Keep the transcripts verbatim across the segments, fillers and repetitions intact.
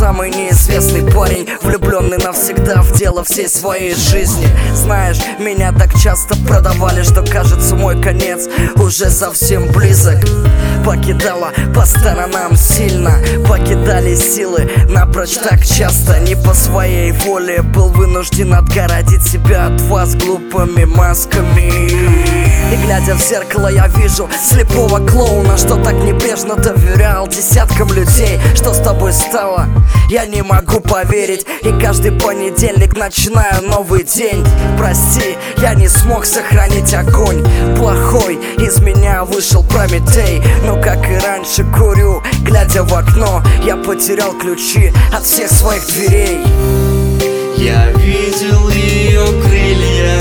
самый неизвестный парень, влюбленный навсегда в дело всей своей жизни. Знаешь, меня так часто продавали, что кажется мой конец уже совсем близок. Покидала по сторонам сильно, покидали силы напрочь так часто. Не по своей воле был вынужден отгородить себя от вас глупыми масками. И глядя в зеркало, я вижу слепого клоуна, что так небрежно доверял десяткам людей. Что с тобой стало? Я не могу поверить. И каждый понедельник начинаю новый день. Прости, я не смог сохранить огонь. Плохой из меня вышел Прометей. Но как и раньше курю, глядя в окно. Я потерял ключи от всех своих дверей. Я видел ее крылья,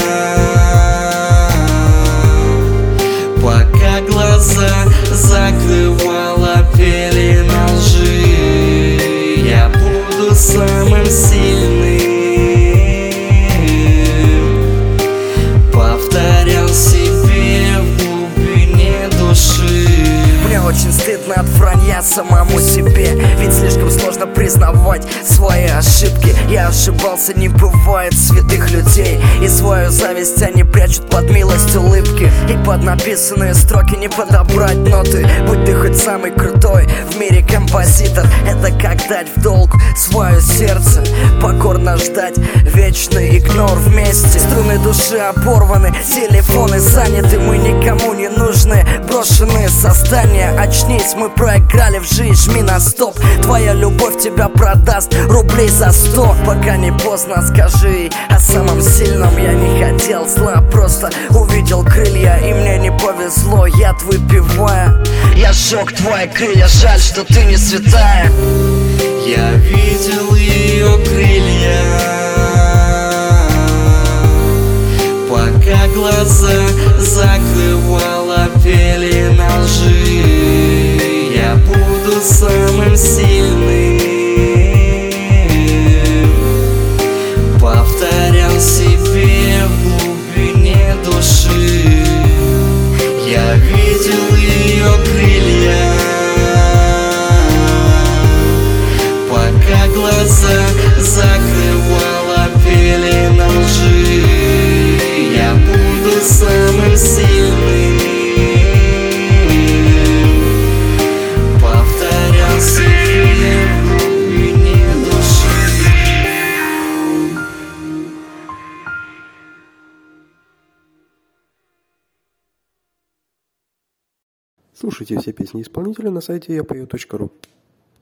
пока глаза закрывала пелена лжи. Я буду самым сильным, повторял себе в глубине души. Мне очень стыдно от вранья самому себе, ведь слишком сложно признавать свои ошибки. Я ошибался, не бывает святых людей, и свою зависть они прячут под милость улыбки. И под написанные строки не подобрать ноты. Будь ты хоть самый крутой в мире композитор, это как дать в долг свое сердце, покорно ждать вечный игнор вместе. Струны души оборваны, телефоны заняты, мы никому не нужны, брошенные создания. Очнись, мы проиграли в жизнь, жми на стоп. Твоя любовь тебя продаст рублей за сто. Пока не поздно, скажи о самом сильном. Я не хотел зла, просто увидел крылья, и мне не повезло, яд выпивая. Я сжег твои крылья, жаль, что ты не святая. Я видел ее крылья, пока глаза закрывала пелена лжи. Я буду самым сильным, повторял себе в глубине души. Я видел ее крылья, пока глаза закрывала пелена лжи. Я буду самым сильным, повторял себе в глубине души. Слушайте все песни исполнителя на сайте я пою точка ру.